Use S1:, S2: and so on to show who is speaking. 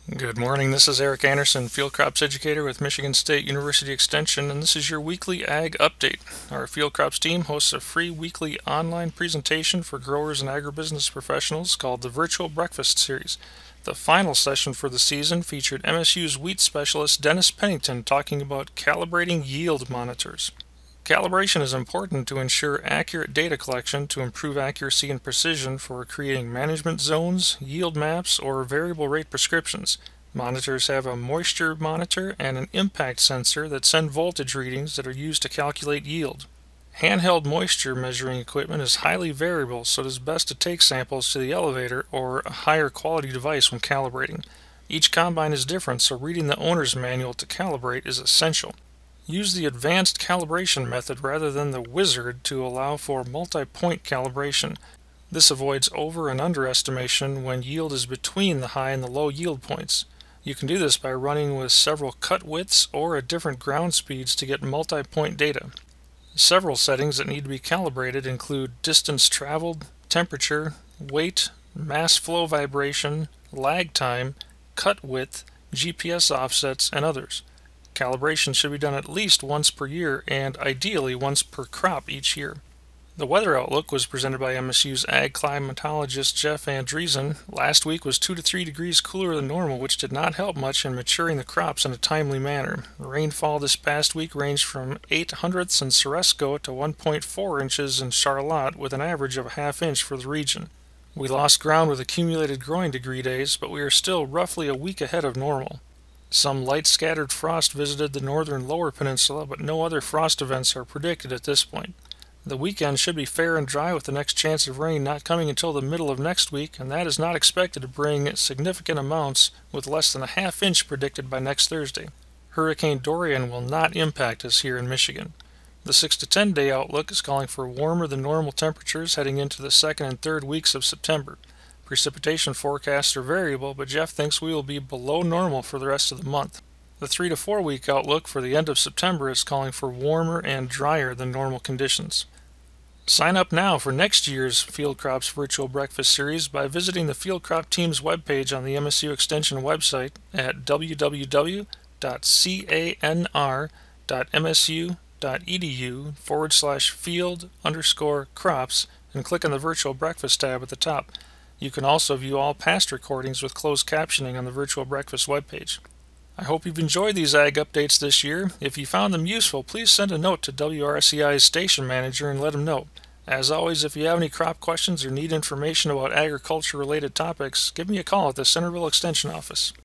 S1: Good morning. This is Eric Anderson, Field Crops Educator with Michigan State University Extension, and this is your weekly Ag Update. Our Field Crops team hosts a free weekly online presentation for growers and agribusiness professionals called the Virtual Breakfast Series. The final session for the season featured MSU's wheat specialist Dennis Pennington talking about calibrating yield monitors. Calibration is important to ensure accurate data collection to improve accuracy and precision for creating management zones, yield maps, or variable rate prescriptions. Monitors have a moisture monitor and an impact sensor that send voltage readings that are used to calculate yield. Handheld moisture measuring equipment is highly variable, so it is best to take samples to the elevator or a higher quality device when calibrating. Each combine is different, so reading the owner's manual to calibrate is essential. Use the advanced calibration method rather than the wizard to allow for multi-point calibration. This avoids over and underestimation when yield is between the high and the low yield points. You can do this by running with several cut widths or at different ground speeds to get multi-point data. Several settings that need to be calibrated include distance traveled, temperature, weight, mass flow vibration, lag time, cut width, GPS offsets, and others. Calibration should be done at least once per year and ideally once per crop each year. The weather outlook was presented by MSU's ag climatologist Jeff Andreessen. Last week was 2 to 3 degrees cooler than normal, which did not help much in maturing the crops in a timely manner. Rainfall this past week ranged from 0.08 in Ceresco to 1.4 inches in Charlotte, with an average of a half inch for the region. We lost ground with accumulated growing degree days, but we are still roughly a week ahead of normal. Some light scattered frost visited the northern lower peninsula, but no other frost events are predicted at this point. The weekend should be fair and dry, with the next chance of rain not coming until the middle of next week, and that is not expected to bring significant amounts, with less than a half inch predicted by next Thursday. Hurricane Dorian will not impact us here in Michigan. The 6 to 10 day outlook is calling for warmer than normal temperatures heading into the second and third weeks of September. Precipitation forecasts are variable, but Jeff thinks we will be below normal for the rest of the month. The 3 to 4 week outlook for the end of September is calling for warmer and drier than normal conditions. Sign up now for next year's Field Crops Virtual Breakfast Series by visiting the Field Crop Team's webpage on the MSU Extension website at www.canr.msu.edu/field_crops and click on the Virtual Breakfast tab at the top. You can also view all past recordings with closed captioning on the Virtual Breakfast webpage. I hope you've enjoyed these Ag Updates this year. If you found them useful, please send a note to WRCI's station manager and let him know. As always, if you have any crop questions or need information about agriculture-related topics, give me a call at the Centerville Extension office.